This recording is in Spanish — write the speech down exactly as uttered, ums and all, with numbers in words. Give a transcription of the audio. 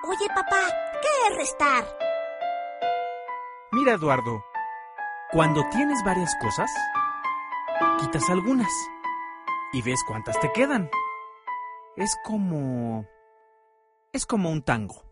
Oye, papá, ¿qué es restar? Mira, Eduardo, cuando tienes varias cosas, quitas algunas y ves cuántas te quedan. Es como... es como un tango.